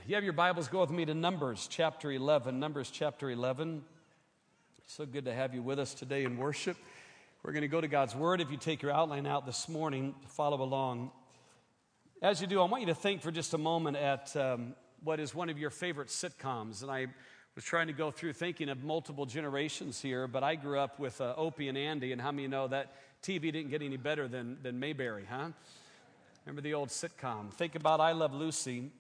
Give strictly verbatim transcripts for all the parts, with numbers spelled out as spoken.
you have your Bibles, go with me to Numbers chapter eleven. Numbers chapter eleven. So good to have you with us today in worship. We're going to go to God's Word. If you take your outline out this morning to follow along. As you do, I want you to think for just a moment at um, what is one of your favorite sitcoms. And I was trying to go through thinking of multiple generations here, but I grew up with uh, Opie and Andy, and how many know that T V didn't get any better than, than Mayberry, huh? Remember the old sitcom. Think about I Love Lucy.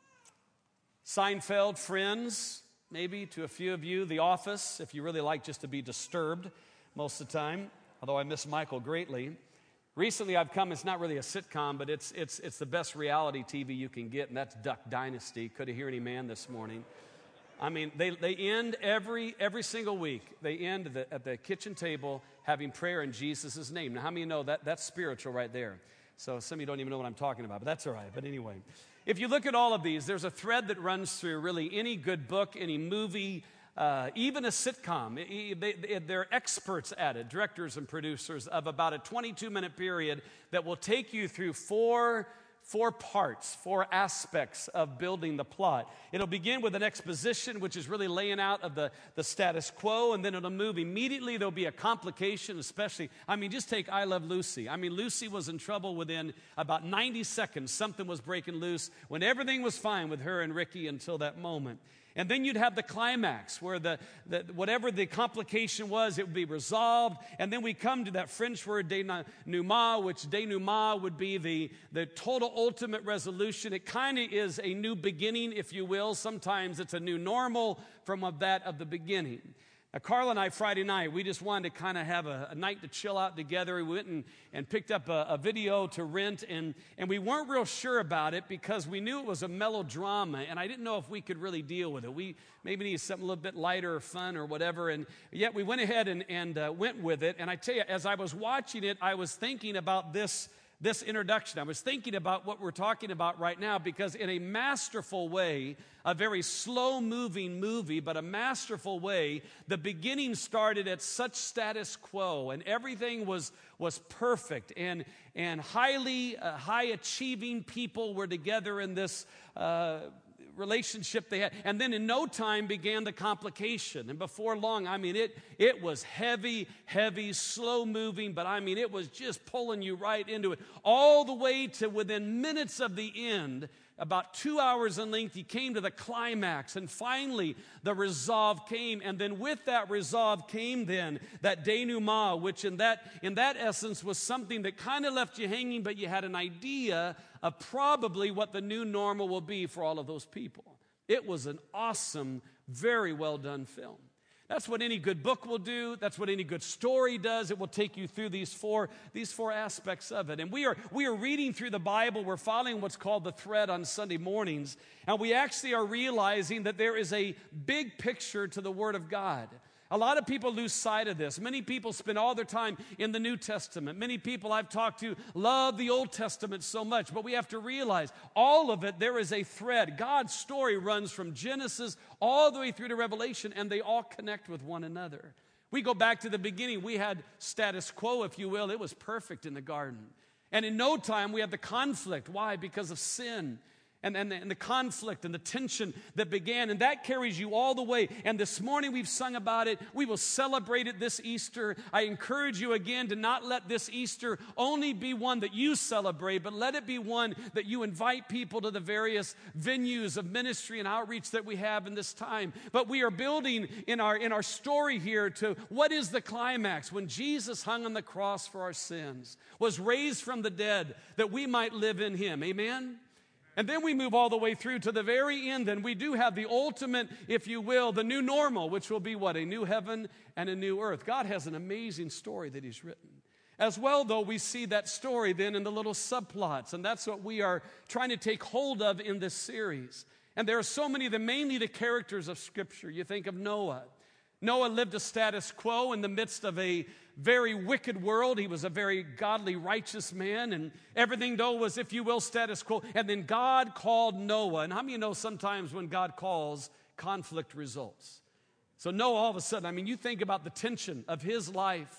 Seinfeld, Friends, maybe to a few of you. The Office, if you really like just to be disturbed most of the time, although I miss Michael greatly. Recently I've come, it's not really a sitcom, but it's it's it's the best reality T V you can get, and that's Duck Dynasty. Could have heard any man this morning. I mean, they, they end every every single week, they end at the, at the kitchen table having prayer in Jesus' name. Now, how many know that that's spiritual right there? So some of you don't even know what I'm talking about, but that's all right. But anyway, if you look at all of these, there's a thread that runs through really any good book, any movie, uh, even a sitcom. They, they, they're experts at it, directors and producers, of about a twenty-two minute period that will take you through four Four parts, four aspects of building the plot. It'll begin with an exposition, which is really laying out of the, the status quo, and then it'll move. Immediately, there'll be a complication, especially, I mean, just take I Love Lucy. I mean, Lucy was in trouble within about ninety seconds. Something was breaking loose when everything was fine with her and Ricky until that moment. And then you'd have the climax where the, the whatever the complication was, it would be resolved. And then we come to that French word denouement, which denouement would be the, the total ultimate resolution. It kind of is a new beginning, if you will. Sometimes it's a new normal from of that of the beginning. Now, Carl and I, Friday night, we just wanted to kind of have a, a night to chill out together. We went and, and picked up a, a video to rent, and, and we weren't real sure about it because we knew it was a melodrama, and I didn't know if we could really deal with it. We maybe needed something a little bit lighter or fun or whatever, and yet we went ahead and, and uh, went with it. And I tell you, as I was watching it, I was thinking about this This introduction. I was thinking about what we're talking about right now because in a masterful way, a very slow-moving movie, but a masterful way, the beginning started at such status quo, and everything was, was perfect, and, and highly uh, high-achieving people were together in this uh relationship they had. And then in no time began the complication. And before long, I mean, it it was heavy, heavy, slow moving, but I mean, it was just pulling you right into it. All the way to within minutes of the end, about two hours in length, he came to the climax. And finally, the resolve came. And then with that resolve came then that denouement, which in that, in that essence was something that kind of left you hanging, but you had an idea of probably what the new normal will be for all of those people. It was an awesome, very well done film. That's what any good book will do. That's what any good story does. It will take you through these four, these four aspects of it. And we are, we are reading through the Bible. We're following what's called the thread on Sunday mornings. And we actually are realizing that there is a big picture to the Word of God. A lot of people lose sight of this. Many people spend all their time in the New Testament. Many people I've talked to love the Old Testament so much, but we have to realize all of it, there is a thread. God's story runs from Genesis all the way through to Revelation, and they all connect with one another. We go back to the beginning. We had status quo, if you will. It was perfect in the garden. And in no time, we had the conflict. Why? Because of sin. And, and, the, and the conflict and the tension that began, and that carries you all the way. And this morning we've sung about it. We will celebrate it this Easter. I encourage you again to not let this Easter only be one that you celebrate, but let it be one that you invite people to the various venues of ministry and outreach that we have in this time. But we are building in our, in our story here to what is the climax when Jesus hung on the cross for our sins, was raised from the dead that we might live in Him. Amen? And then we move all the way through to the very end, and we do have the ultimate, if you will, the new normal, which will be what? A new heaven and a new earth. God has an amazing story that He's written. As well, though, we see that story then in the little subplots, and that's what we are trying to take hold of in this series. And there are so many of them, mainly the characters of Scripture. You think of Noah. Noah lived a status quo in the midst of a very wicked world. He was a very godly, righteous man, and everything, though, was, if you will, status quo. And then God called Noah. And how many of you know sometimes when God calls, conflict results? So Noah, all of a sudden, I mean, you think about the tension of his life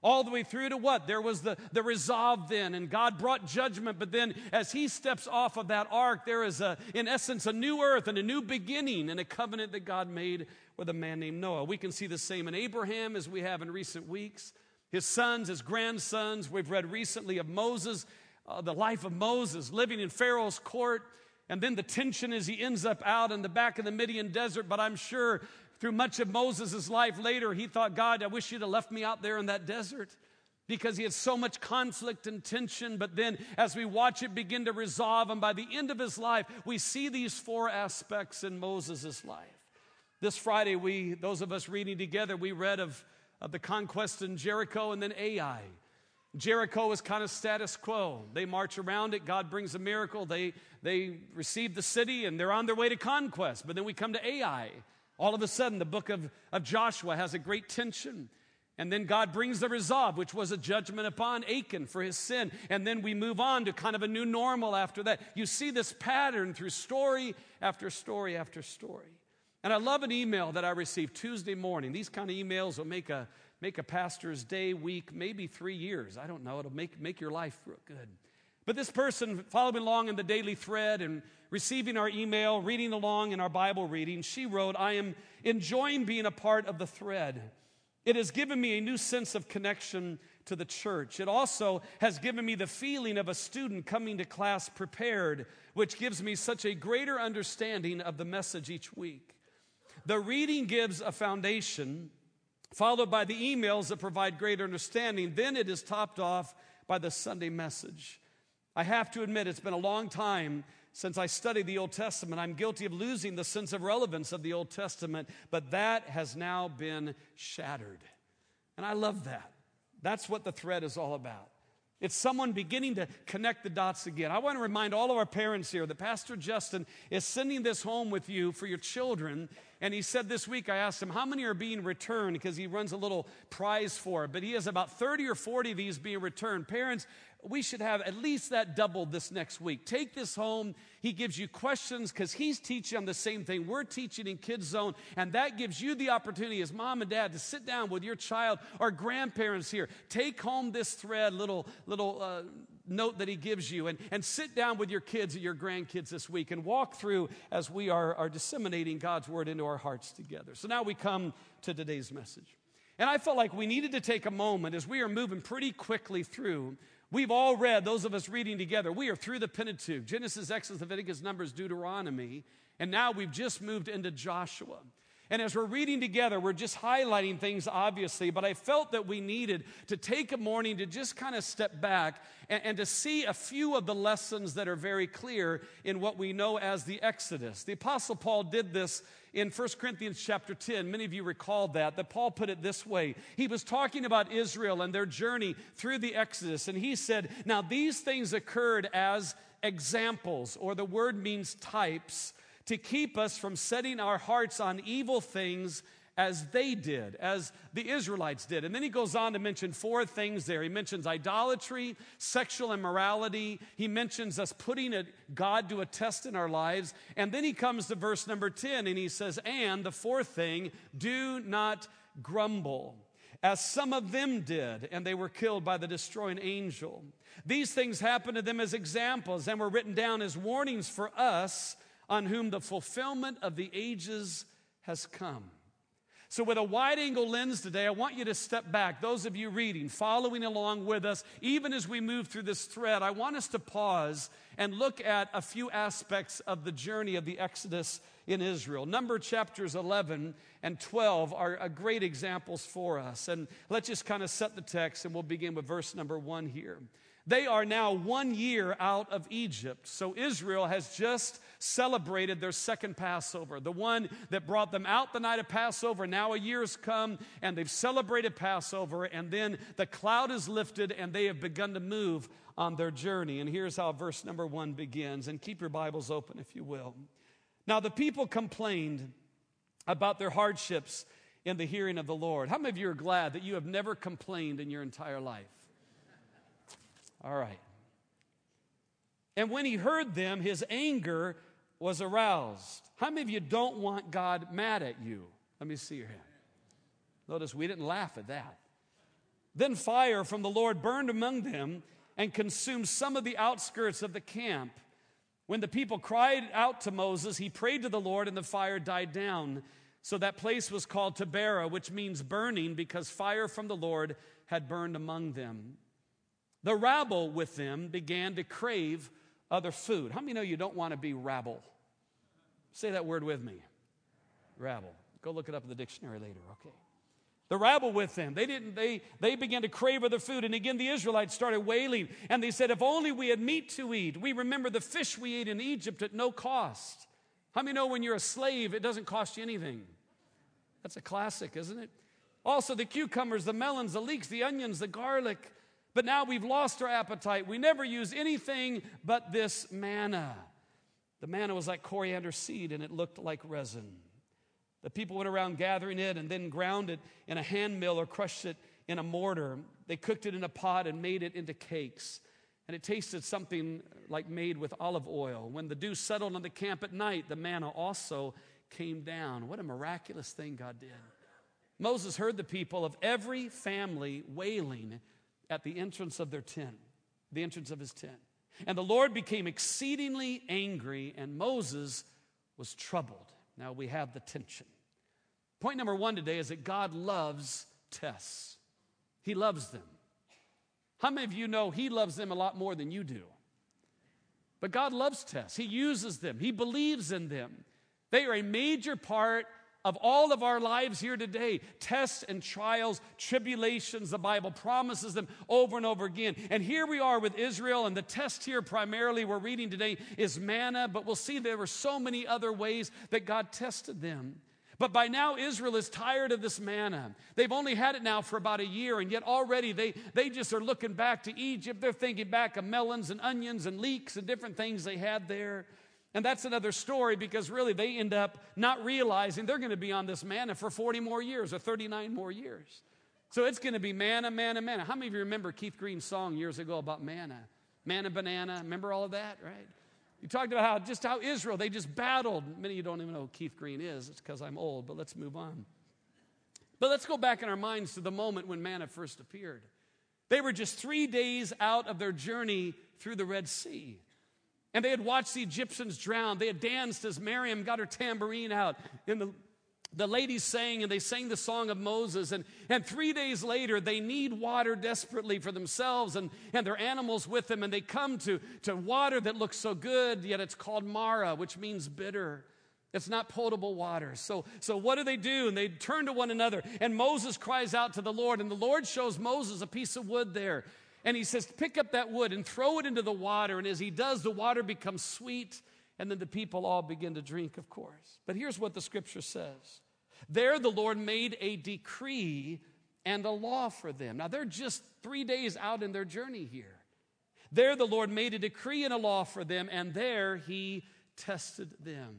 All the way through to what? There was the, the resolve then, and God brought judgment, but then as he steps off of that ark, there is, a, in essence, a new earth and a new beginning and a covenant that God made with a man named Noah. We can see the same in Abraham as we have in recent weeks. His sons, his grandsons. We've read recently of Moses, uh, the life of Moses, living in Pharaoh's court, and then the tension as he ends up out in the back of the Midian desert. But I'm sure through much of Moses' life later, he thought, God, I wish you'd have left me out there in that desert, because he had so much conflict and tension. But then as we watch it begin to resolve, and by the end of his life, we see these four aspects in Moses' life. This Friday, we, those of us reading together, we read of, of the conquest in Jericho and then Ai. Jericho is kind of status quo. They march around it. God brings a miracle. They, they receive the city, and they're on their way to conquest. But then we come to Ai. All of a sudden, the book of, of Joshua has a great tension. And then God brings the resolve, which was a judgment upon Achan for his sin. And then we move on to kind of a new normal after that. You see this pattern through story after story after story. And I love an email that I received Tuesday morning. These kind of emails will make a make a pastor's day, week, maybe three years. I don't know. It'll make, make your life real good. But this person following along in the daily thread and receiving our email, reading along in our Bible reading, she wrote, I am enjoying being a part of the thread. It has given me a new sense of connection to the church. It also has given me the feeling of a student coming to class prepared, which gives me such a greater understanding of the message each week. The reading gives a foundation, followed by the emails that provide greater understanding. Then it is topped off by the Sunday message. I have to admit, it's been a long time since I studied the Old Testament. I'm guilty of losing the sense of relevance of the Old Testament, but that has now been shattered. And I love that. That's what the thread is all about. It's someone beginning to connect the dots again. I want to remind all of our parents here that Pastor Justin is sending this home with you for your children. And he said this week, I asked him, how many are being returned? Because he runs a little prize for it. But he has about thirty or forty of these being returned. Parents, we should have at least that doubled this next week. Take this home. He gives you questions because he's teaching on the same thing we're teaching in Kids Zone. And that gives you the opportunity as mom and dad to sit down with your child or grandparents here. Take home this thread, little, little uh, note that he gives you, and, and sit down with your kids or your grandkids this week and walk through as we are, are disseminating God's word into our hearts together. So now we come to today's message. And I felt like we needed to take a moment as we are moving pretty quickly through. We've all read, those of us reading together, we are through the Pentateuch, Genesis, Exodus, Leviticus, Numbers, Deuteronomy, and now we've just moved into Joshua. And as we're reading together, we're just highlighting things, obviously, but I felt that we needed to take a morning to just kind of step back and, and to see a few of the lessons that are very clear in what we know as the Exodus. The Apostle Paul did this in First Corinthians chapter ten. Many of you recall that, that Paul put it this way. He was talking about Israel and their journey through the Exodus, and he said, now these things occurred as examples, or the word means types, to keep us from setting our hearts on evil things as they did, as the Israelites did. And then he goes on to mention four things there. He mentions idolatry, sexual immorality. He mentions us putting a, God to a test in our lives. And then he comes to verse number ten, and he says, and the fourth thing, do not grumble, as some of them did, and they were killed by the destroying angel. These things happened to them as examples and were written down as warnings for us, on whom the fulfillment of the ages has come. So with a wide-angle lens today, I want you to step back. Those of you reading, following along with us, even as we move through this thread, I want us to pause and look at a few aspects of the journey of the Exodus in Israel. Number chapters eleven and twelve are great examples for us. And let's just kind of set the text, and we'll begin with verse number one here. They are now one year out of Egypt. So Israel has just celebrated their second Passover, the one that brought them out the night of Passover. Now a year has come, and they've celebrated Passover, and then the cloud is lifted, and they have begun to move on their journey. And here's how verse number one begins, and keep your Bibles open if you will. Now the people complained about their hardships in the hearing of the Lord. How many of you are glad that you have never complained in your entire life? All right. And when he heard them, his anger was aroused. How many of you don't want God mad at you? Let me see your hand. Notice we didn't laugh at that. Then fire from the Lord burned among them and consumed some of the outskirts of the camp. When the people cried out to Moses, he prayed to the Lord, and the fire died down. So that place was called Taberah, which means burning, because fire from the Lord had burned among them. The rabble with them began to crave other food. How many know you don't want to be rabble? Say that word with me. Rabble. Go look it up in the dictionary later, okay? The rabble with them, they didn't. They they began to crave other food, and again the Israelites started wailing, and they said, "If only we had meat to eat." We remember the fish we ate in Egypt at no cost. How many know when you're a slave, it doesn't cost you anything? That's a classic, isn't it? Also, the cucumbers, the melons, the leeks, the onions, the garlic. But now we've lost our appetite. We never use anything but this manna. The manna was like coriander seed, and it looked like resin. The people went around gathering it and then ground it in a hand mill or crushed it in a mortar. They cooked it in a pot and made it into cakes. And it tasted something like made with olive oil. When the dew settled on the camp at night, the manna also came down. What a miraculous thing God did. Moses heard the people of every family wailing at the entrance of their tent, the entrance of his tent. And the Lord became exceedingly angry, and Moses was troubled. Now we have the tension. Point number one today is that God loves tests. He loves them. How many of you know he loves them a lot more than you do? But God loves tests. He uses them. He believes in them. They are a major part of all of our lives here today. Tests and trials, tribulations, the Bible promises them over and over again. And here we are with Israel, and the test here primarily we're reading today is manna, but we'll see there were so many other ways that God tested them. But by now, Israel is tired of this manna. They've only had it now for about a year, and yet already they, they just are looking back to Egypt. They're thinking back of melons and onions and leeks and different things they had there. And that's another story, because really they end up not realizing they're going to be on this manna for forty more years or thirty-nine more years. So it's going to be manna, manna, manna. How many of you remember Keith Green's song years ago about manna? Manna, banana. Remember all of that, right? You talked about how just how Israel, they just battled. Many of you don't even know who Keith Green is. It's because I'm old, but let's move on. But let's go back in our minds to the moment when manna first appeared. They were just three days out of their journey through the Red Sea. And they had watched the Egyptians drown. They had danced as Miriam got her tambourine out. And the, the ladies sang, and they sang the song of Moses. And, and three days later, they need water desperately for themselves and, and their animals with them. And they come to, to water that looks so good, yet it's called Mara, which means bitter. It's not potable water. So, so what do they do? And they turn to one another. And Moses cries out to the Lord. And the Lord shows Moses a piece of wood there. And he says, pick up that wood and throw it into the water. And as he does, the water becomes sweet. And then the people all begin to drink, of course. But here's what the scripture says. There the Lord made a decree and a law for them. Now they're just three days out in their journey here. There the Lord made a decree and a law for them. And there he tested them.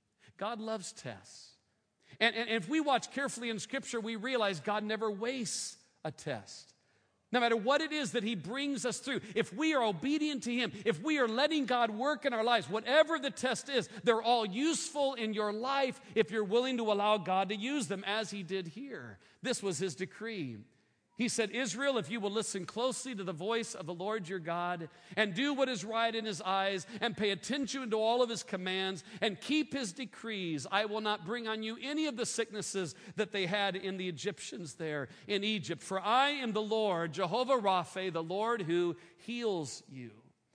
God loves tests. And, and if we watch carefully in scripture, we realize God never wastes a test. No matter what it is that he brings us through, if we are obedient to him, if we are letting God work in our lives, whatever the test is, they're all useful in your life if you're willing to allow God to use them, as he did here. This was his decree. He said, Israel, if you will listen closely to the voice of the Lord your God and do what is right in his eyes and pay attention to all of his commands and keep his decrees, I will not bring on you any of the sicknesses that they had in the Egyptians there in Egypt. For I am the Lord, Jehovah Rapha, the Lord who heals you.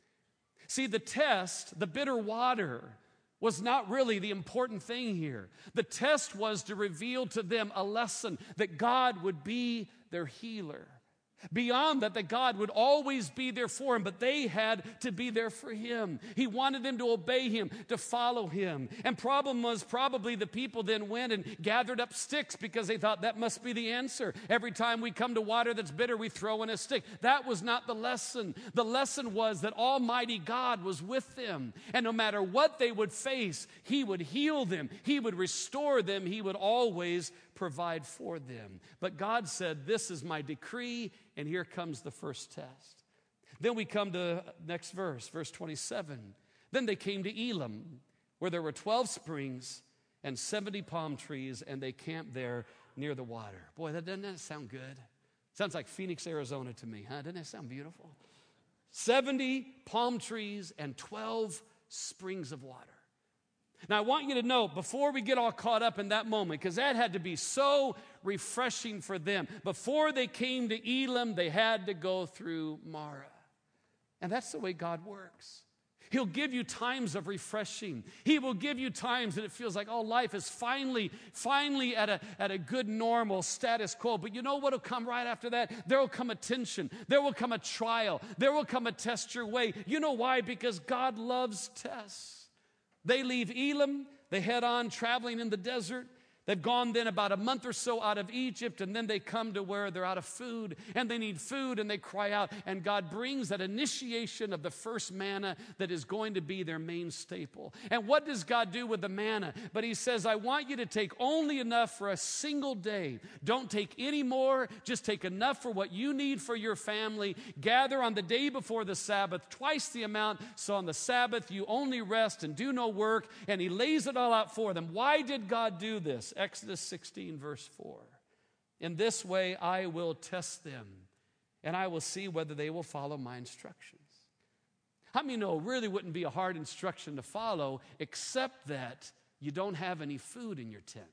See, the test, the bitter water, was not really the important thing here. The test was to reveal to them a lesson that God would be their healer. Beyond that, that God would always be there for them, but they had to be there for him. He wanted them to obey him, to follow him. And problem was probably the people then went and gathered up sticks because they thought that must be the answer. Every time we come to water that's bitter, we throw in a stick. That was not the lesson. The lesson was that Almighty God was with them. And no matter what they would face, he would heal them. He would restore them. He would always provide for them. But God said, this is my decree, and here comes the first test. Then we come to next verse, verse twenty-seven. Then they came to Elim, where there were twelve springs and seventy palm trees, and they camped there near the water. Boy, that doesn't that sound good? Sounds like Phoenix, Arizona to me, huh? Doesn't that sound beautiful? seventy palm trees and twelve springs of water. Now, I want you to know, before we get all caught up in that moment, because that had to be so refreshing for them, before they came to Elim, they had to go through Marah. And that's the way God works. He'll give you times of refreshing. He will give you times that it feels like, oh, life is finally, finally at a, at a good, normal status quo. But you know what will come right after that? There will come a tension. There will come a trial. There will come a test your way. You know why? Because God loves tests. They leave Elim. They head on traveling in the desert. They've gone then about a month or so out of Egypt, and then they come to where they're out of food, and they need food, and they cry out, and God brings that initiation of the first manna that is going to be their main staple. And what does God do with the manna? But he says, I want you to take only enough for a single day. Don't take any more. Just take enough for what you need for your family. Gather on the day before the Sabbath, twice the amount, so on the Sabbath you only rest and do no work. And he lays it all out for them. Why did God do this? Exodus sixteen, verse four. In this way I will test them, and I will see whether they will follow my instructions. How many know it really wouldn't be a hard instruction to follow, except that you don't have any food in your tent?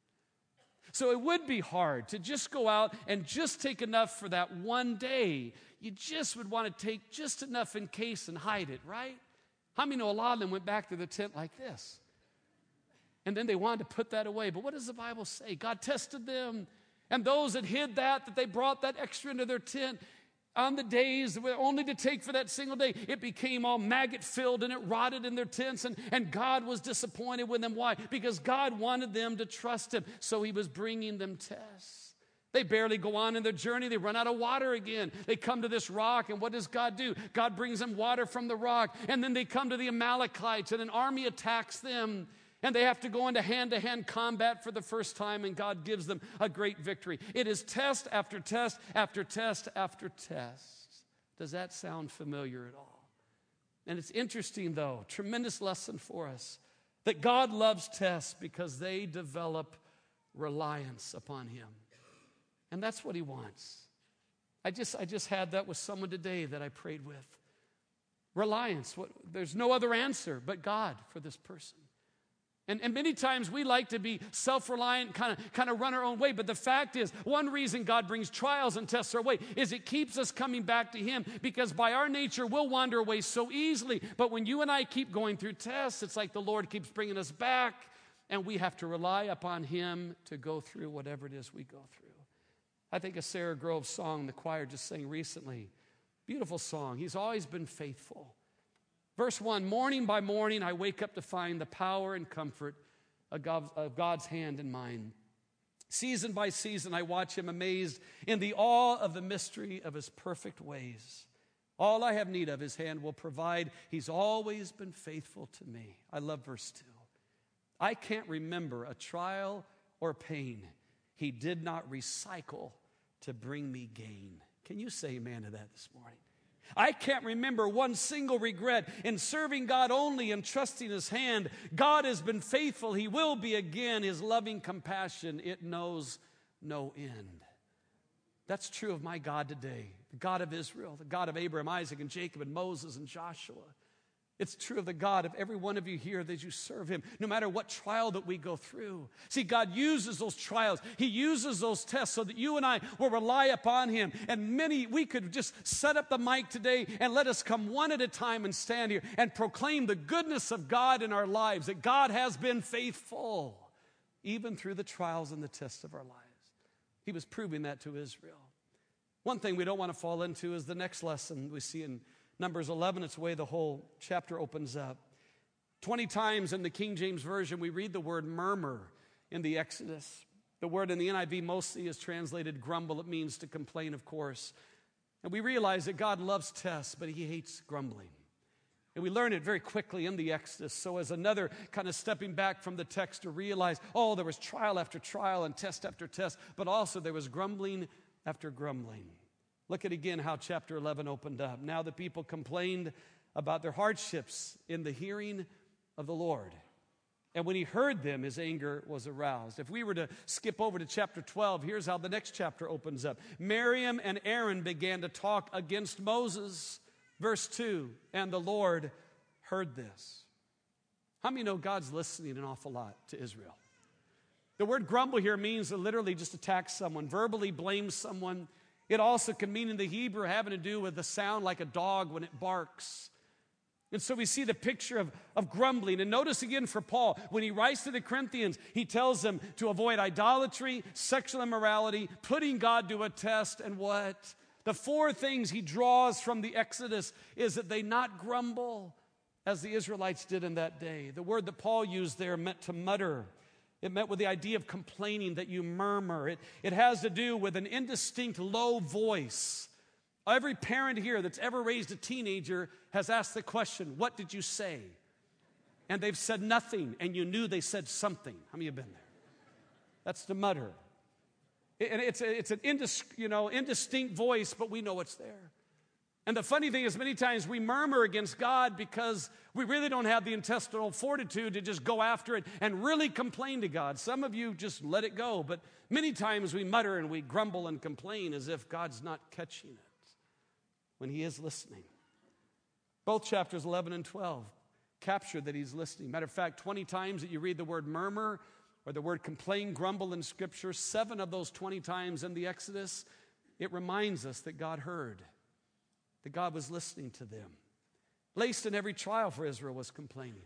So it would be hard to just go out and just take enough for that one day. You just would want to take just enough in case and hide it, right? How many know a lot of them went back to the tent like this? And then they wanted to put that away. But what does the Bible say? God tested them. And those that hid that, that they brought that extra into their tent on the days that were only to take for that single day, it became all maggot-filled and it rotted in their tents. And, and God was disappointed with them. Why? Because God wanted them to trust him. So he was bringing them tests. They barely go on in their journey. They run out of water again. They come to this rock, and what does God do? God brings them water from the rock. And then they come to the Amalekites, and an army attacks them. And they have to go into hand-to-hand combat for the first time, and God gives them a great victory. It is test after test after test after test. Does that sound familiar at all? And it's interesting, though, tremendous lesson for us, that God loves tests because they develop reliance upon him. And that's what he wants. I just, I just had that with someone today that I prayed with. Reliance. What, there's no other answer but God for this person. And, and many times we like to be self-reliant, kind of kind of run our own way. But the fact is, one reason God brings trials and tests our way is it keeps us coming back to him, because by our nature, we'll wander away so easily. But when you and I keep going through tests, it's like the Lord keeps bringing us back, and we have to rely upon him to go through whatever it is we go through. I think of Sarah Grove's song the choir just sang recently. Beautiful song. He's always been faithful. Verse one, morning by morning I wake up to find the power and comfort of God's hand in mine. Season by season I watch him amazed in the awe of the mystery of his perfect ways. All I have need of his hand will provide. He's always been faithful to me. I love verse two. I can't remember a trial or pain he did not recycle to bring me gain. Can you say amen to that this morning? I can't remember one single regret in serving God only and trusting his hand. God has been faithful. He will be again. His loving compassion, it knows no end. That's true of my God today, the God of Israel, the God of Abraham, Isaac, and Jacob, and Moses, and Joshua. It's true of the God of every one of you here that you serve him, no matter what trial that we go through. See, God uses those trials. He uses those tests so that you and I will rely upon him. And many, we could just set up the mic today and let us come one at a time and stand here and proclaim the goodness of God in our lives, that God has been faithful, even through the trials and the tests of our lives. He was proving that to Israel. One thing we don't want to fall into is the next lesson we see in Numbers eleven. It's the way the whole chapter opens up. Twenty times in the King James Version, we read the word murmur in the Exodus. The word in the N I V mostly is translated grumble. It means to complain, of course. And we realize that God loves tests, but he hates grumbling. And we learn it very quickly in the Exodus. So as another kind of stepping back from the text to realize, oh, there was trial after trial and test after test, but also there was grumbling after grumbling. Look at again how chapter eleven opened up. Now the people complained about their hardships in the hearing of the Lord. And when he heard them, his anger was aroused. If we were to skip over to chapter twelve, here's how the next chapter opens up. Miriam and Aaron began to talk against Moses. Verse two, and the Lord heard this. How many know God's listening an awful lot to Israel? The word grumble here means to literally just attack someone, verbally blame someone. It also can mean in the Hebrew having to do with the sound like a dog when it barks. And so we see the picture of, of grumbling. And notice again for Paul, when he writes to the Corinthians, he tells them to avoid idolatry, sexual immorality, putting God to a test, and what? The four things he draws from the Exodus is that they not grumble as the Israelites did in that day. The word that Paul used there meant to mutter. It meant with the idea of complaining, that you murmur. It, it has to do with an indistinct low voice. Every parent here that's ever raised a teenager has asked the question, what did you say? And they've said nothing, and you knew they said something. How many have been there? That's the mutter. And it's, a, it's an indis, you know, indistinct voice, but we know it's there. And the funny thing is, many times we murmur against God because we really don't have the intestinal fortitude to just go after it and really complain to God. Some of you just let it go, but many times we mutter and we grumble and complain as if God's not catching it when he is listening. Both chapters eleven and twelve capture that he's listening. Matter of fact, twenty times that you read the word murmur or the word complain, grumble in Scripture, seven of those twenty times in the Exodus, it reminds us that God heard, that God was listening to them. Laced in every trial for Israel was complaining.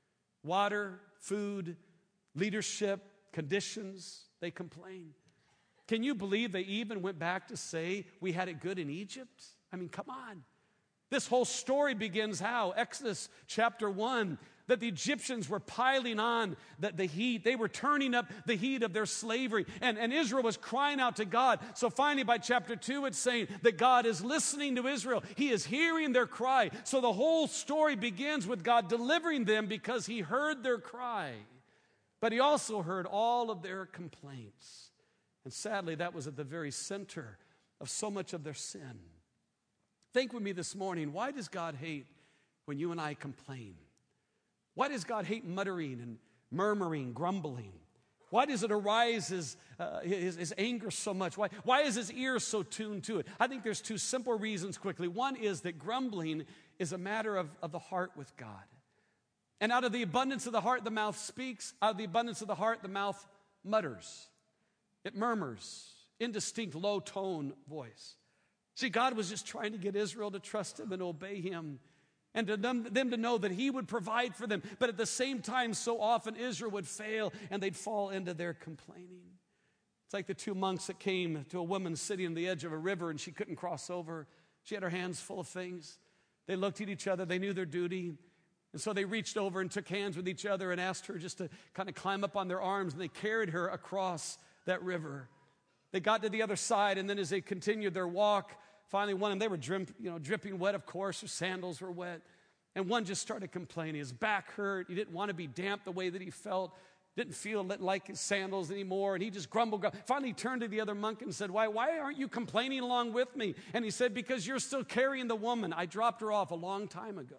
Water, food, leadership, conditions, they complained. Can you believe they even went back to say, we had it good in Egypt? I mean, come on. This whole story begins how? Exodus chapter one, that the Egyptians were piling on the, the heat. They were turning up the heat of their slavery. And, and Israel was crying out to God. So finally by chapter two, it's saying that God is listening to Israel. He is hearing their cry. So the whole story begins with God delivering them because he heard their cry. But he also heard all of their complaints. And sadly, that was at the very center of so much of their sin. Think with me this morning, why does God hate when you and I complain? Why does God hate muttering and murmuring, grumbling? Why does it arise his, uh, his, his anger so much? Why, why is his ear so tuned to it? I think there's two simple reasons quickly. One is that grumbling is a matter of, of the heart with God. And out of the abundance of the heart, the mouth speaks. Out of the abundance of the heart, the mouth mutters. It murmurs, indistinct, low-tone voice. See, God was just trying to get Israel to trust him and obey him, and to them, them to know that he would provide for them. But at the same time, so often Israel would fail and they'd fall into their complaining. It's like the two monks that came to a woman sitting on the edge of a river and she couldn't cross over. She had her hands full of things. They looked at each other. They knew their duty. And so they reached over and took hands with each other and asked her just to kind of climb up on their arms, and they carried her across that river. They got to the other side, and then as they continued their walk, finally, one of them, they were drip, you know, dripping wet, of course. Their sandals were wet. And one just started complaining. His back hurt. He didn't want to be damp the way that he felt. Didn't feel like his sandals anymore. And he just grumbled. grumbled. Finally, he turned to the other monk and said, why, why aren't you complaining along with me? And he said, because you're still carrying the woman. I dropped her off a long time ago.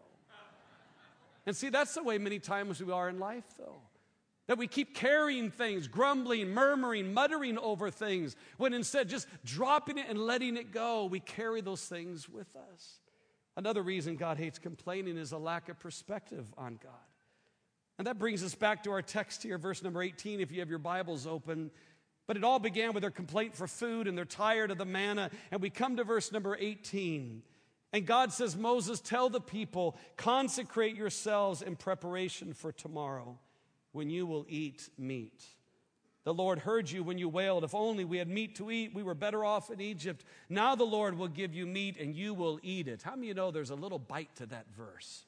And see, that's the way many times we are in life, though. That we keep carrying things, grumbling, murmuring, muttering over things, when instead just dropping it and letting it go, we carry those things with us. Another reason God hates complaining is a lack of perspective on God. And that brings us back to our text here, verse number eighteen, if you have your Bibles open. But it all began with their complaint for food, and they're tired of the manna. And we come to verse number eighteen. And God says, Moses, tell the people, consecrate yourselves in preparation for tomorrow, when you will eat meat. The Lord heard you when you wailed, if only we had meat to eat, we were better off in Egypt. Now the Lord will give you meat and you will eat it. How many of you know there's a little bite to that verse?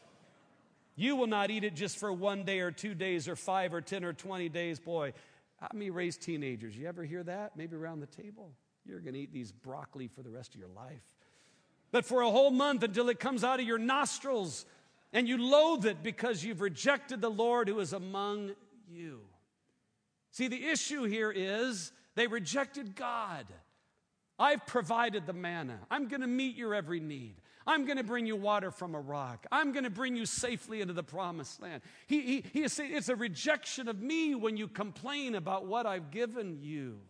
You will not eat it just for one day or two days or five or ten or twenty days. Boy, how many raised teenagers? You ever hear that? Maybe around the table. You're going to eat these broccoli for the rest of your life. But for a whole month until it comes out of your nostrils, and you loathe it because you've rejected the Lord who is among you. See, the issue here is they rejected God. I've provided the manna. I'm going to meet your every need. I'm going to bring you water from a rock. I'm going to bring you safely into the promised land. He, he, he is saying it's a rejection of me when you complain about what I've given you.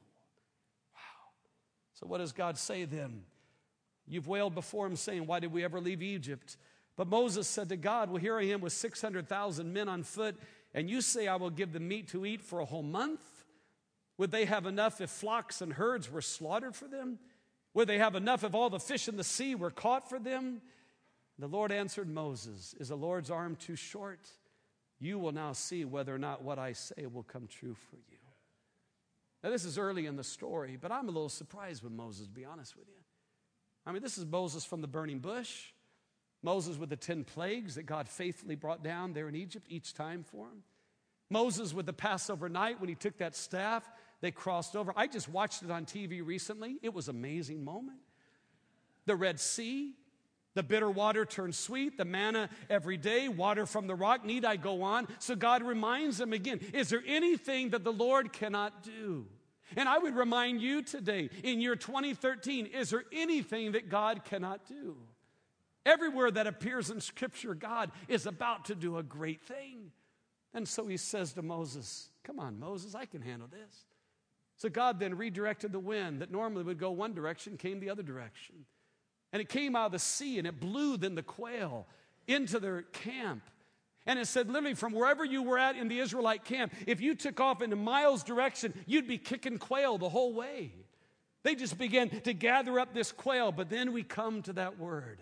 Wow. So what does God say then? You've wailed before him saying, why did we ever leave Egypt? But Moses said to God, well, here I am with six hundred thousand men on foot, and you say I will give them meat to eat for a whole month? Would they have enough if flocks and herds were slaughtered for them? Would they have enough if all the fish in the sea were caught for them? The Lord answered Moses, is the Lord's arm too short? You will now see whether or not what I say will come true for you. Now, this is early in the story, but I'm a little surprised with Moses, to be honest with you. I mean, this is Moses from the burning bush. Moses with the ten plagues that God faithfully brought down there in Egypt each time for him. Moses with the Passover night when he took that staff, they crossed over. I just watched it on T V recently. It was an amazing moment. The Red Sea, the bitter water turned sweet, the manna every day, water from the rock. Need I go on? So God reminds them again, is there anything that the Lord cannot do? And I would remind you today, in year twenty thirteen, is there anything that God cannot do? Everywhere that appears in Scripture, God is about to do a great thing. And so he says to Moses, come on, Moses, I can handle this. So God then redirected the wind that normally would go one direction, came the other direction. And it came out of the sea, and it blew then the quail into their camp. And it said literally from wherever you were at in the Israelite camp, if you took off in a mile's direction, you'd be kicking quail the whole way. They just began to gather up this quail, but then we come to that word.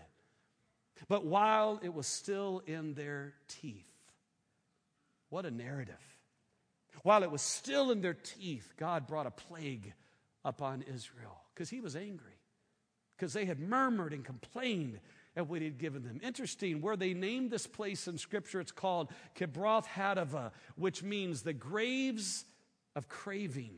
But while it was still in their teeth. What a narrative. While it was still in their teeth, God brought a plague upon Israel because he was angry, because they had murmured and complained at what he had given them. Interesting, where they named this place in Scripture, it's called Kibroth Hattaavah, which means the graves of craving.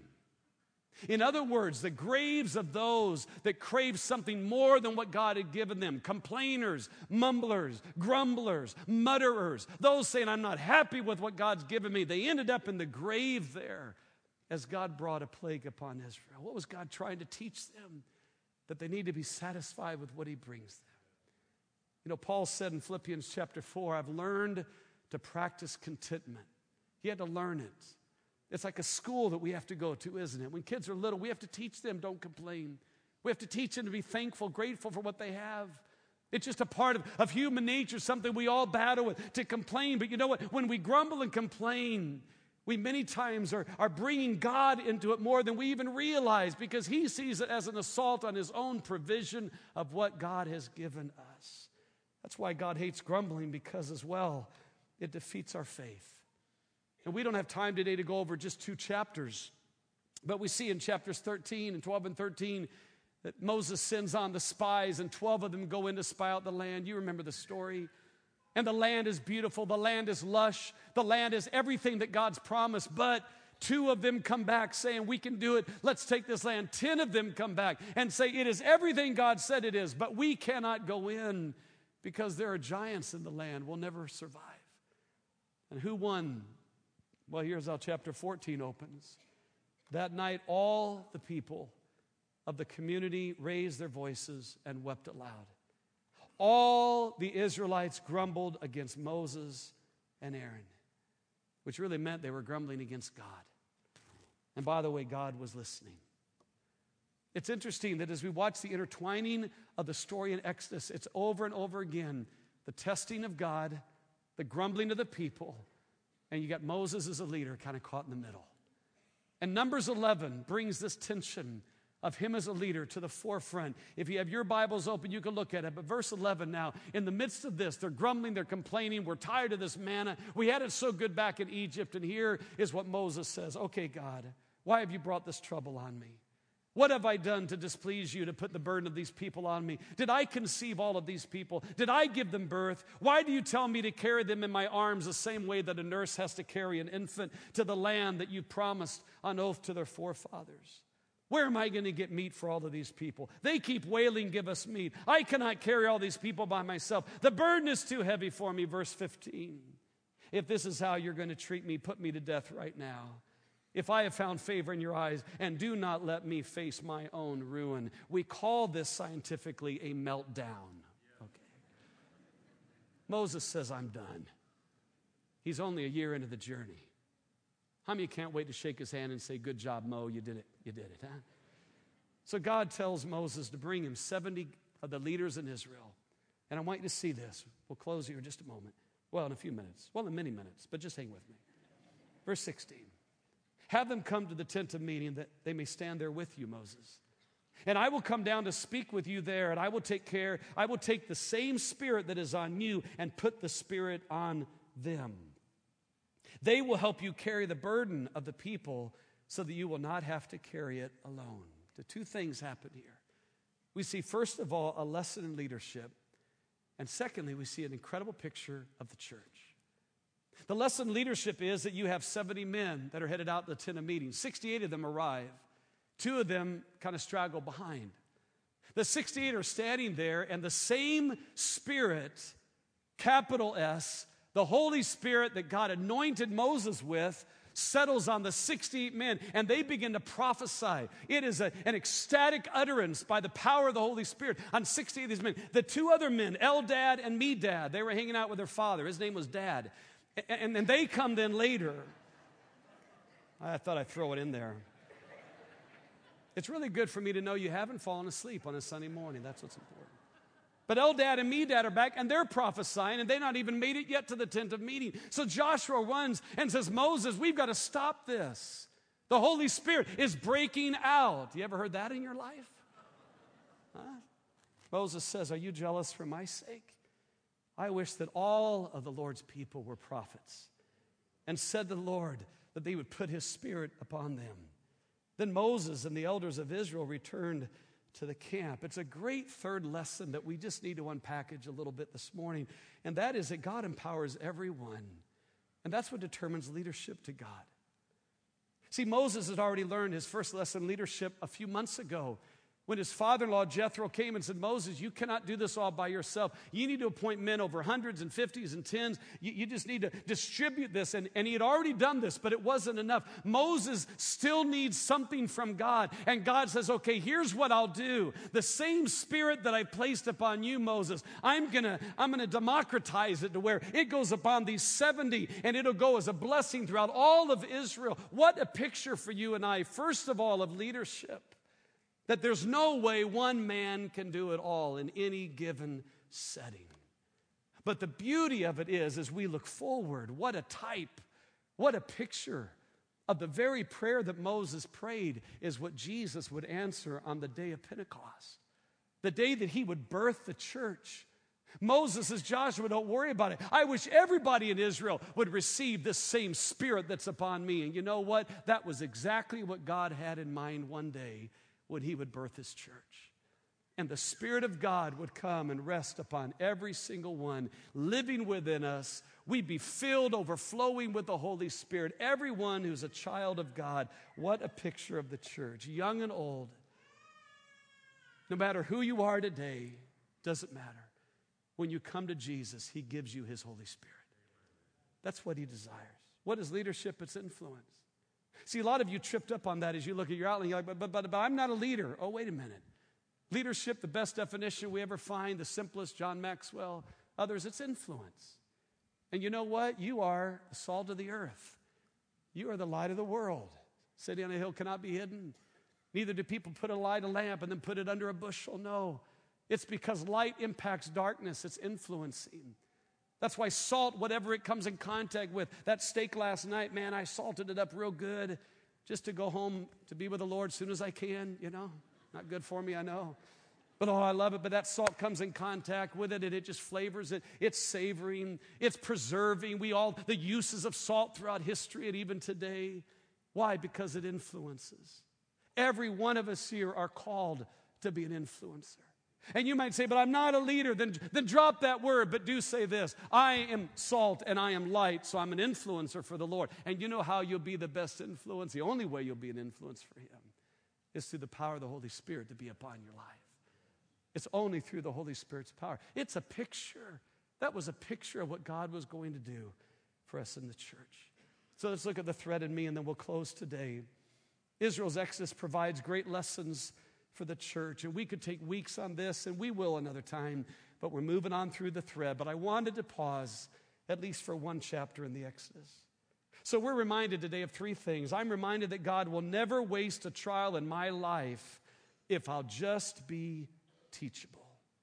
In other words, the graves of those that crave something more than what God had given them. Complainers, mumblers, grumblers, mutterers. Those saying, I'm not happy with what God's given me. They ended up in the grave there as God brought a plague upon Israel. What was God trying to teach them? That they need to be satisfied with what he brings them. You know, Paul said in Philippians chapter four, I've learned to practice contentment. He had to learn it. It's like a school that we have to go to, isn't it? When kids are little, we have to teach them, don't complain. We have to teach them to be thankful, grateful for what they have. It's just a part of, of human nature, something we all battle with, to complain. But you know what? When we grumble and complain, we many times are, are bringing God into it more than we even realize, because he sees it as an assault on his own provision of what God has given us. That's why God hates grumbling, because as well, it defeats our faith. And we don't have time today to go over just two chapters, but we see in chapters thirteen and twelve and thirteen that Moses sends on the spies, and twelve of them go in to spy out the land. You remember the story. And the land is beautiful. The land is lush. The land is everything that God's promised. But two of them come back saying, we can do it. Let's take this land. Ten of them come back and say, it is everything God said it is, but we cannot go in because there are giants in the land. We'll never survive. And who won? Well, here's how chapter fourteen opens. That night, all the people of the community raised their voices and wept aloud. All the Israelites grumbled against Moses and Aaron, which really meant they were grumbling against God. And by the way, God was listening. It's interesting that as we watch the intertwining of the story in Exodus, it's over and over again, the testing of God, the grumbling of the people, and you got Moses as a leader kind of caught in the middle. And Numbers eleven brings this tension of him as a leader to the forefront. If you have your Bibles open, you can look at it. But verse eleven now, in the midst of this, they're grumbling, they're complaining, we're tired of this manna. We had it so good back in Egypt, and here is what Moses says. Okay, God, why have you brought this trouble on me? What have I done to displease you, to put the burden of these people on me? Did I conceive all of these people? Did I give them birth? Why do you tell me to carry them in my arms the same way that a nurse has to carry an infant to the land that you promised on oath to their forefathers? Where am I going to get meat for all of these people? They keep wailing, give us meat. I cannot carry all these people by myself. The burden is too heavy for me. Verse fifteen. If this is how you're going to treat me, put me to death right now. If I have found favor in your eyes, and do not let me face my own ruin. We call this scientifically a meltdown. Okay. Moses says, I'm done. He's only a year into the journey. How many of you can't wait to shake his hand and say, good job, Mo, you did it, you did it, huh? So God tells Moses to bring him seventy of the leaders in Israel. And I want you to see this. We'll close here in just a moment. Well, in a few minutes. Well, in many minutes, but just hang with me. Verse sixteen. Have them come to the tent of meeting that they may stand there with you, Moses. And I will come down to speak with you there, and I will take care, I will take the same spirit that is on you and put the spirit on them. They will help you carry the burden of the people so that you will not have to carry it alone. The two things happen here. We see, first of all, a lesson in leadership. And secondly, we see an incredible picture of the church. The lesson in leadership is that you have seventy men that are headed out to the tent of meetings. sixty-eight of them arrive. Two of them kind of straggle behind. The sixty-eight are standing there, and the same Spirit, capital S, the Holy Spirit that God anointed Moses with, settles on the sixty-eight men, and they begin to prophesy. It is a, an ecstatic utterance by the power of the Holy Spirit on sixty of these men. The two other men, Eldad and Medad, they were hanging out with their father. His name was Dad. And then they come then later. I thought I'd throw it in there. It's really good for me to know you haven't fallen asleep on a Sunday morning. That's what's important. But Eldad and Medad are back, and they're prophesying, and they've not even made it yet to the tent of meeting. So Joshua runs and says, Moses, we've got to stop this. The Holy Spirit is breaking out. You ever heard that in your life? Huh? Moses says, are you jealous for my sake? I wish that all of the Lord's people were prophets. And said the Lord that they would put his Spirit upon them. Then Moses and the elders of Israel returned to the camp. It's a great third lesson that we just need to unpackage a little bit this morning, and that is that God empowers everyone, and that's what determines leadership to God. See, Moses had already learned his first lesson in leadership a few months ago when his father-in-law Jethro came and said, Moses, you cannot do this all by yourself. You need to appoint men over hundreds and fifties and tens. You, you just need to distribute this. And, and he had already done this, but it wasn't enough. Moses still needs something from God. And God says, okay, here's what I'll do. The same spirit that I placed upon you, Moses, I'm going to I'm gonna democratize it to where it goes upon these seventy, and it'll go as a blessing throughout all of Israel. What a picture for you and I, first of all, of leadership. That there's no way one man can do it all in any given setting. But the beauty of it is, as we look forward, what a type, what a picture of the very prayer that Moses prayed is what Jesus would answer on the day of Pentecost. The day that he would birth the church. Moses says, Joshua, don't worry about it. I wish everybody in Israel would receive this same spirit that's upon me. And you know what? That was exactly what God had in mind one day when he would birth his church. And the Spirit of God would come and rest upon every single one, living within us. We'd be filled, overflowing with the Holy Spirit. Everyone who's a child of God. What a picture of the church, young and old. No matter who you are today, doesn't matter. When you come to Jesus, he gives you his Holy Spirit. That's what he desires. What is leadership? It's influence. See, a lot of you tripped up on that as you look at your outline. You're like, but, but, but, but I'm not a leader. Oh, wait a minute. Leadership, the best definition we ever find, the simplest, John Maxwell, others, it's influence. And you know what? You are the salt of the earth. You are the light of the world. City on a hill cannot be hidden. Neither do people put a light, a lamp, and then put it under a bushel. No. It's because light impacts darkness. It's influencing. That's why salt, whatever it comes in contact with, that steak last night, man, I salted it up real good just to go home to be with the Lord as soon as I can, you know. Not good for me, I know. But oh, I love it. But that salt comes in contact with it, and it just flavors it. It's savoring. It's preserving. We all, the uses of salt throughout history and even today. Why? Because it influences. Every one of us here are called to be an influencer. And you might say, but I'm not a leader. Then, then drop that word, but do say this. I am salt and I am light, so I'm an influencer for the Lord. And you know how you'll be the best influence? The only way you'll be an influence for him is through the power of the Holy Spirit to be upon your life. It's only through the Holy Spirit's power. It's a picture. That was a picture of what God was going to do for us in the church. So let's look at the thread in me, and then we'll close today. Israel's Exodus provides great lessons for the church, and we could take weeks on this, and we will another time. but we're moving on through the thread. But I wanted to pause at least for one chapter in the Exodus. So we're reminded today of three things. I'm reminded that God will never waste a trial in my life if I'll just be teachable.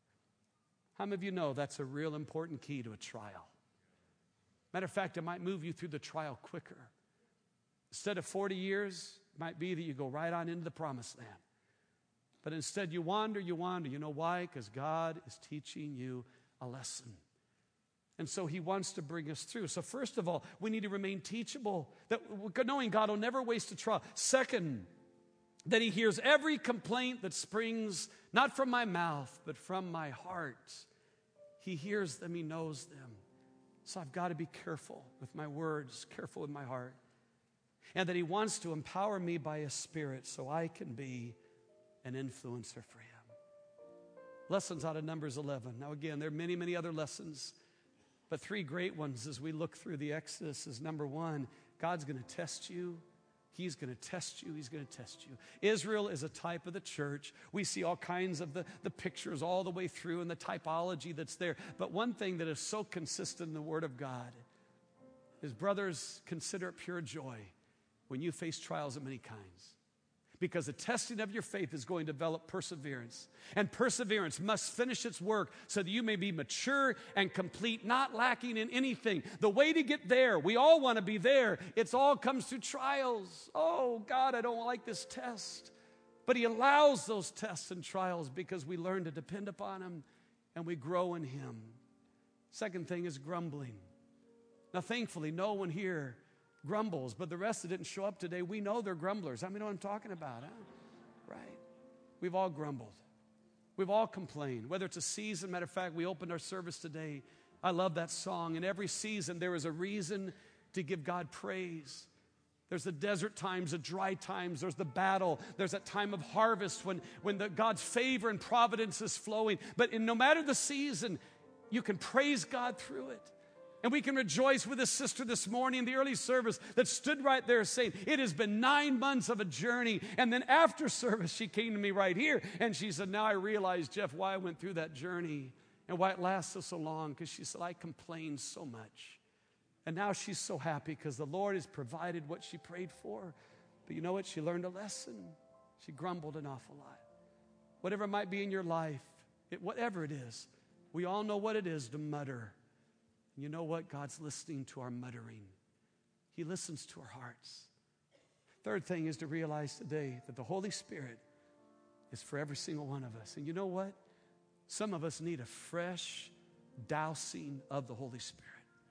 How many of you know that's a real important key to a trial? Matter of fact, it might move you through the trial quicker. Instead of forty years, it might be that you go right on into the promised land. But instead you wander, you wander. You know why? Because God is teaching you a lesson. And so he wants to bring us through. So first of all, we need to remain teachable, that knowing God will never waste a trial. Second, that he hears every complaint that springs not from my mouth, but from my heart. He hears them, he knows them. So I've got to be careful with my words, careful with my heart. And that he wants to empower me by his Spirit so I can be an influencer for him. Lessons out of Numbers eleven. Now again, there are many, many other lessons, but three great ones as we look through the Exodus is number one, God's going to test you. He's going to test you. He's going to test you. Israel is a type of the church. We see all kinds of the, the pictures all the way through and the typology that's there. But one thing that is so consistent in the Word of God is, brothers, consider it pure joy when you face trials of many kinds. Because the testing of your faith is going to develop perseverance. And perseverance must finish its work so that you may be mature and complete, not lacking in anything. The way to get there, we all want to be there. It all comes through trials. Oh, God, I don't like this test. But he allows those tests and trials because we learn to depend upon him and we grow in him. Second thing is grumbling. Now, thankfully, no one here grumbles, but the rest that didn't show up today, we know they're grumblers. I mean, know what I'm talking about, huh? Right? We've all grumbled. We've all complained, whether it's a season. Matter of fact, we opened our service today. I love that song. In every season, there is a reason to give God praise. There's the desert times, the dry times, there's the battle, there's that time of harvest when, when the, God's favor and providence is flowing. But in, no matter the season, you can praise God through it. And we can rejoice with a sister this morning in the early service that stood right there saying, it has been nine months of a journey. And then after service, she came to me right here and she said, now I realize, Jeff, why I went through that journey and why it lasted so long. Because she said, I complained so much. And now she's so happy because the Lord has provided what she prayed for. But you know what? She learned a lesson. She grumbled an awful lot. Whatever it might be in your life, it, whatever it is, we all know what it is to mutter. You know what? God's listening to our muttering. He listens to our hearts. Third thing is to realize today that the Holy Spirit is for every single one of us. And you know what? Some of us need a fresh dousing of the Holy Spirit.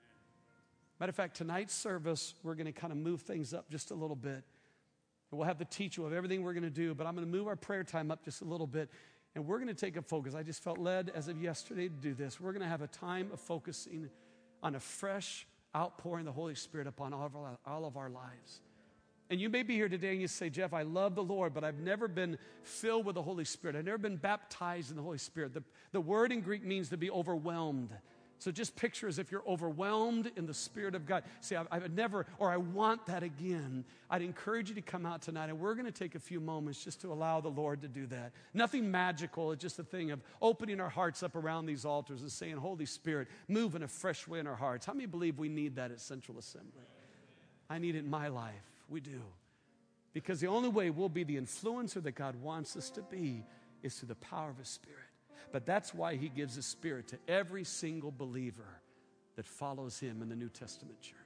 Matter of fact, tonight's service, we're going to kind of move things up just a little bit. And we'll have the teacher of everything we're going to do, but I'm going to move our prayer time up just a little bit. And we're going to take a focus. I just felt led as of yesterday to do this. We're going to have a time of focusing on a fresh outpouring of the Holy Spirit upon all of, our, all of our lives. And you may be here today and you say, Jeff, I love the Lord, but I've never been filled with the Holy Spirit. I've never been baptized in the Holy Spirit. The, the word in Greek means to be overwhelmed. So just picture as if you're overwhelmed in the Spirit of God. Say, I've, I've never, or I want that again. I'd encourage you to come out tonight, and we're going to take a few moments just to allow the Lord to do that. Nothing magical. It's just a thing of opening our hearts up around these altars and saying, Holy Spirit, move in a fresh way in our hearts. How many believe we need that at Central Assembly? I need it in my life. We do. Because the only way we'll be the influencer that God wants us to be is through the power of His Spirit. But that's why He gives His Spirit to every single believer that follows Him in the New Testament church.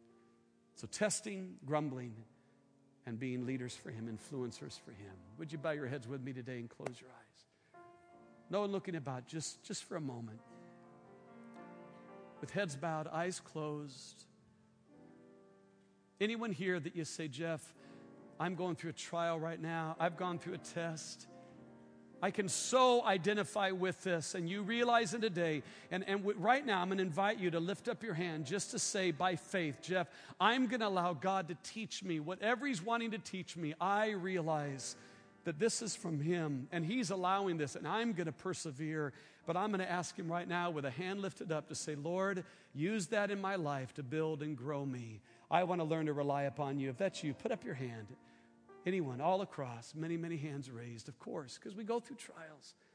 So testing, grumbling, and being leaders for Him, influencers for Him. Would you bow your heads with me today and close your eyes? No one looking about, just, just for a moment. With heads bowed, eyes closed. Anyone here that you say, Jeff, I'm going through a trial right now. I've gone through a test. I can so identify with this, and you realize it today. And, and w- right now, I'm going to invite you to lift up your hand just to say by faith, Jeff, I'm going to allow God to teach me whatever He's wanting to teach me. I realize that this is from Him, and He's allowing this, and I'm going to persevere. But I'm going to ask Him right now with a hand lifted up to say, Lord, use that in my life to build and grow me. I want to learn to rely upon you. If that's you, put up your hand. Anyone, all across, many, many hands raised, of course, because we go through trials.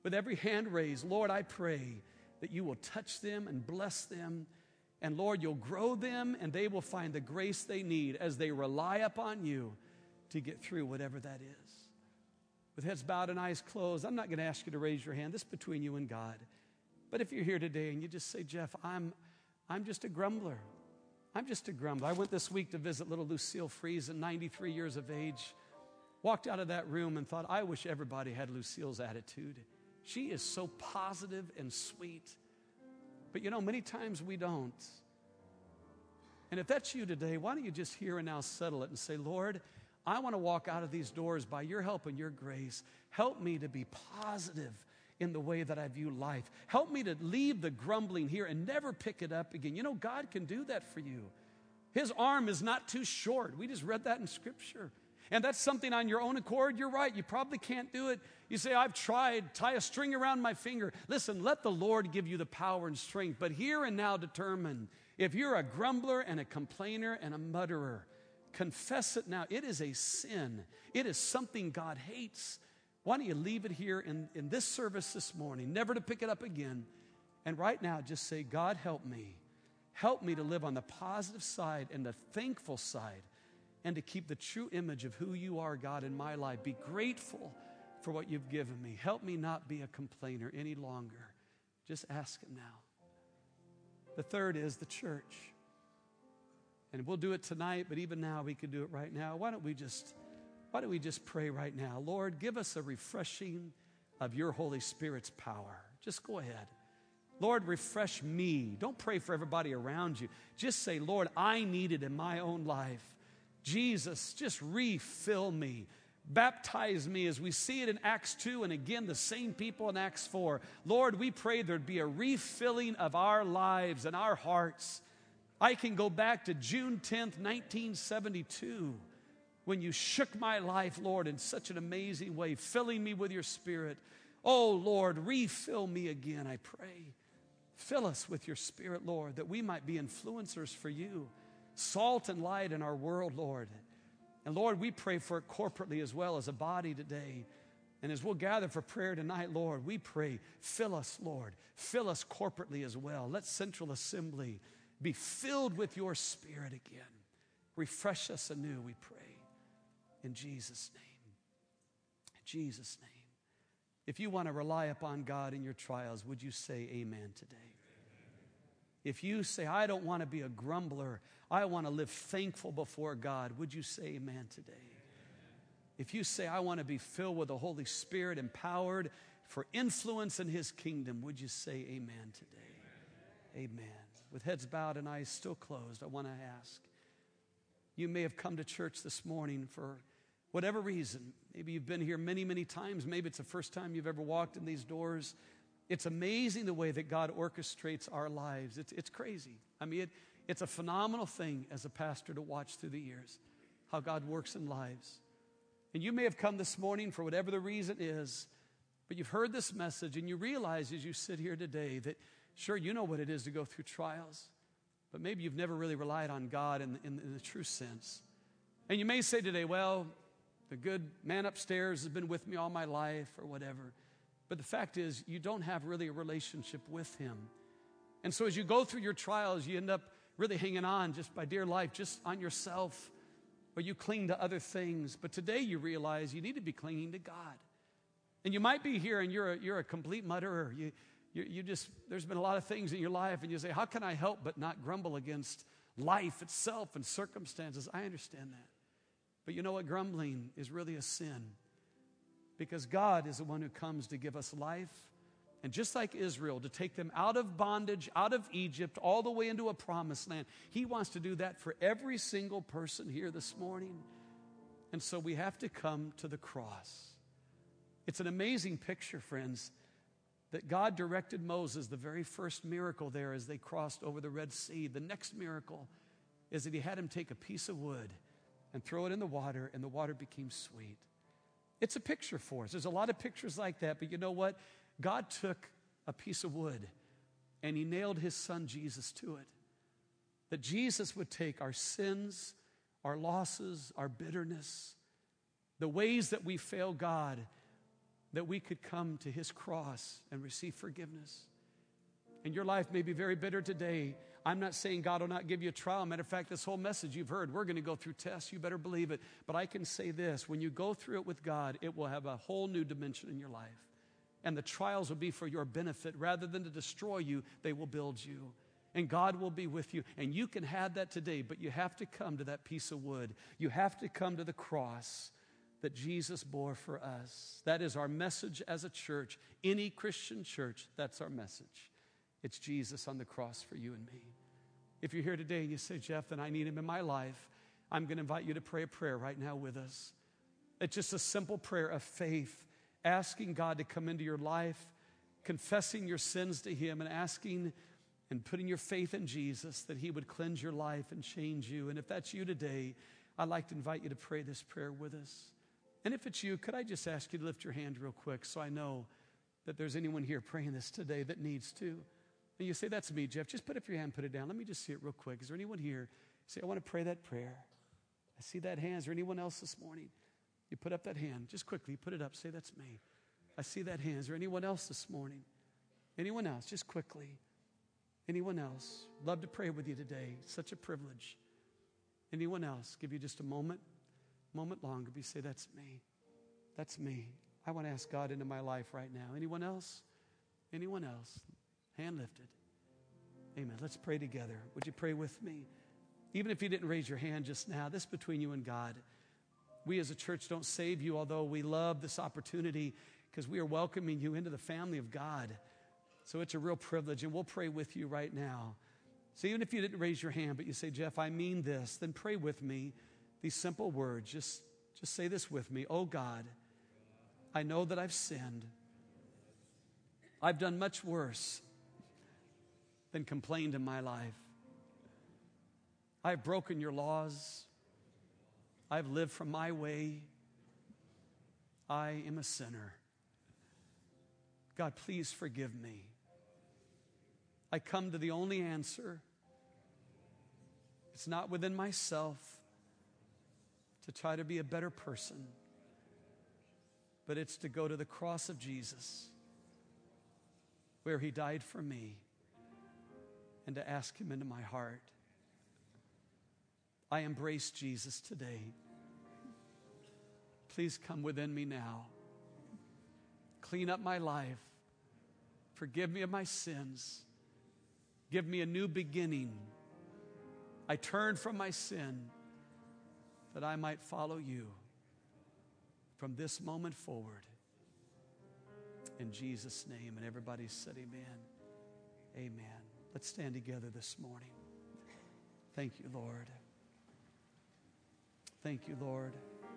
with every hand raised, Lord, I pray that you will touch them and bless them. And Lord, you'll grow them and they will find the grace they need as they rely upon you to get through whatever that is. With heads bowed and eyes closed, I'm not going to ask you to raise your hand. This is between you and God. But if you're here today and you just say, Jeff, I'm, I'm just a grumbler. I'm just a grumbler. I went this week to visit little Lucille Friesen, ninety-three years of age. Walked out of that room and thought, I wish everybody had Lucille's attitude. She is so positive and sweet. But you know, many times we don't. And if that's you today, why don't you just here and now settle it and say, Lord, I want to walk out of these doors by your help and your grace. Help me to be positive in the way that I view life. Help me to leave the grumbling here and never pick it up again. You know, God can do that for you. His arm is not too short. We just read that in Scripture. And that's something on your own accord. You're right. You probably can't do it. You say, I've tried. Tie a string around my finger. Listen, let the Lord give you the power and strength. But here and now determine, if you're a grumbler and a complainer and a mutterer, confess it now. It is a sin. It is something God hates. Why don't you leave it here in, in this service this morning, never to pick it up again. And right now just say, God, help me. Help me to live on the positive side and the thankful side, and to keep the true image of who you are, God, in my life. Be grateful for what you've given me. Help me not be a complainer any longer. Just ask him now. The third is the church. And we'll do it tonight, but even now we could do it right now. Why don't we just, why don't we just pray right now? Lord, give us a refreshing of your Holy Spirit's power. Just go ahead. Lord, refresh me. Don't pray for everybody around you. Just say, Lord, I need it in my own life. Jesus, just refill me. Baptize me as we see it in Acts two, and again, the same people in Acts four. Lord, we pray there'd be a refilling of our lives and our hearts. I can go back to June tenth, nineteen seventy-two, when you shook my life, Lord, in such an amazing way, filling me with your Spirit. Oh, Lord, refill me again, I pray. Fill us with your Spirit, Lord, that we might be influencers for you. Salt and light in our world, Lord. And Lord, we pray for it corporately as well as a body today. And as we'll gather for prayer tonight, Lord, we pray, fill us, Lord. Fill us corporately as well. Let Central Assembly be filled with your Spirit again. Refresh us anew, we pray. In Jesus' name. In Jesus' name. If you want to rely upon God in your trials, would you say amen today? If you say, I don't want to be a grumbler, I want to live thankful before God, would you say amen today? If you say, I want to be filled with the Holy Spirit, empowered for influence in his kingdom, would you say amen today? Amen. Amen. With heads bowed and eyes still closed, I want to ask, you may have come to church this morning for whatever reason. Maybe you've been here many, many times. Maybe it's the first time you've ever walked in these doors. It's amazing the way that God orchestrates our lives. It's, it's crazy. I mean, it, it's a phenomenal thing as a pastor to watch through the years, how God works in lives. And you may have come this morning for whatever the reason is, but you've heard this message and you realize as you sit here today that, sure, you know what it is to go through trials, but maybe you've never really relied on God in, in, in the true sense. And you may say today, well, the good man upstairs has been with me all my life or whatever. But the fact is, you don't have really a relationship with him. And so as you go through your trials, you end up really hanging on just by dear life, just on yourself, or you cling to other things. But today you realize you need to be clinging to God. And you might be here and you're a, you're a complete mutterer. You, you, you just, there's been a lot of things in your life and you say, how can I help but not grumble against life itself and circumstances? I understand that. But you know what? Grumbling is really a sin. Because God is the one who comes to give us life. And just like Israel, to take them out of bondage, out of Egypt, all the way into a promised land. He wants to do that for every single person here this morning. And so we have to come to the cross. It's an amazing picture, friends, that God directed Moses, the very first miracle there as they crossed over the Red Sea. The next miracle is that he had him take a piece of wood and throw it in the water, and the water became sweet. It's a picture for us. There's a lot of pictures like that, but you know what? God took a piece of wood and he nailed his son Jesus to it. That Jesus would take our sins, our losses, our bitterness, the ways that we fail God, that we could come to his cross and receive forgiveness. And your life may be very bitter today. I'm not saying God will not give you a trial. Matter of fact, this whole message you've heard, we're going to go through tests. You better believe it. But I can say this, when you go through it with God, it will have a whole new dimension in your life. And the trials will be for your benefit. Rather than to destroy you, they will build you. And God will be with you. And you can have that today, but you have to come to that piece of wood. You have to come to the cross that Jesus bore for us. That is our message as a church. Any Christian church, that's our message. It's Jesus on the cross for you and me. If you're here today and you say, Jeff, then I need him in my life, I'm going to invite you to pray a prayer right now with us. It's just a simple prayer of faith, asking God to come into your life, confessing your sins to him, and asking and putting your faith in Jesus that he would cleanse your life and change you. And if that's you today, I'd like to invite you to pray this prayer with us. And if it's you, could I just ask you to lift your hand real quick so I know that there's anyone here praying this today that needs to. And you say, that's me, Jeff. Just put up your hand, put it down. Let me just see it real quick. Is there anyone here? Say, I want to pray that prayer. I see that hand. Is there anyone else this morning? You put up that hand. Just quickly, put it up. Say, that's me. I see that hand. Is there anyone else this morning? Anyone else? Just quickly. Anyone else? Love to pray with you today. Such a privilege. Anyone else? Give you just a moment, moment longer. You say, that's me. That's me. I want to ask God into my life right now. Anyone else? Anyone else? Hand lifted. Amen. Let's pray together. Would you pray with me? Even if you didn't raise your hand just now, this is between you and God. We as a church don't save you, although we love this opportunity because we are welcoming you into the family of God. So it's a real privilege, and we'll pray with you right now. So even if you didn't raise your hand, but you say, Jeff, I mean this, then pray with me these simple words. Just, just say this with me. Oh God, I know that I've sinned. I've done much worse than complained in my life. I've broken your laws. I've lived from my way. I am a sinner. God, please forgive me. I come to the only answer. It's not within myself to try to be a better person, but it's to go to the cross of Jesus where he died for me and to ask him into my heart. I embrace Jesus today. Please come within me now. Clean up my life. Forgive me of my sins. Give me a new beginning. I turn from my sin that I might follow you from this moment forward. In Jesus' name. And everybody said amen. Amen. Let's stand together this morning. Thank you, Lord. Thank you, Lord.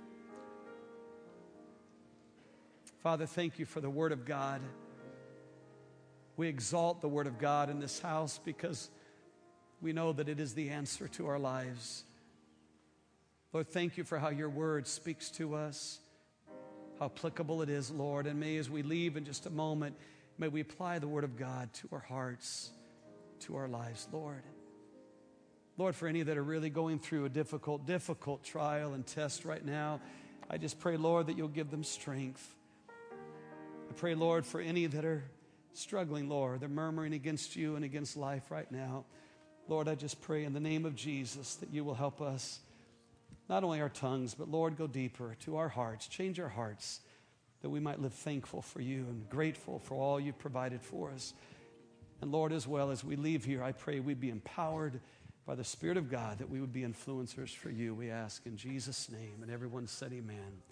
Father, thank you for the Word of God. We exalt the Word of God in this house because we know that it is the answer to our lives. Lord, thank you for how your Word speaks to us, how applicable it is, Lord. And may, as we leave in just a moment, may we apply the Word of God to our hearts, to our lives, Lord. Lord, for any that are really going through a difficult, difficult trial and test right now, I just pray, Lord, that you'll give them strength. I pray, Lord, for any that are struggling, Lord, they're murmuring against you and against life right now. Lord, I just pray in the name of Jesus that you will help us, not only our tongues, but Lord, go deeper to our hearts, change our hearts, that we might live thankful for you and grateful for all you've provided for us. And Lord, as well as we leave here, I pray we'd be empowered by the Spirit of God, that we would be influencers for you, we ask in Jesus' name. And everyone said amen.